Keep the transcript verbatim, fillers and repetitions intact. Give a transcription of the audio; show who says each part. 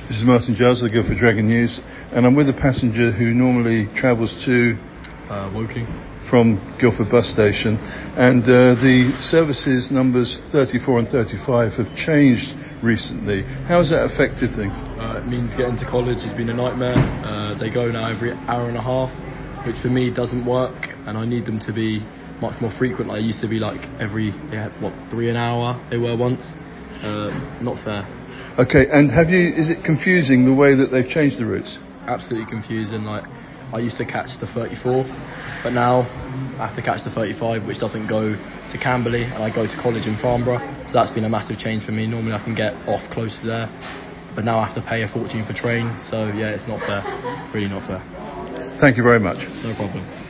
Speaker 1: This is Martin Giles of the Guildford Dragon News, and I'm with a passenger who normally travels to
Speaker 2: uh, Woking
Speaker 1: from Guildford bus station, and uh, the services numbers thirty-four and thirty-five have changed recently. How has that affected things?
Speaker 2: Uh, it means getting to college has been a nightmare. Uh, they go now every hour and a half, which for me doesn't work, and I need them to be much more frequent. I used to be like every, yeah, what, three an hour they were once. Uh, not fair.
Speaker 1: Okay, and have you? Is it confusing the way that they've changed the routes?
Speaker 2: Absolutely confusing. Like, I used to catch the thirty-four, but now I have to catch the thirty-five, which doesn't go to Camberley, and I go to college in Farnborough. So that's been a massive change for me. Normally I can get off close to there, but now I have to pay a fortune for train. So yeah, it's not fair. Really not fair.
Speaker 1: Thank you very much.
Speaker 2: No problem.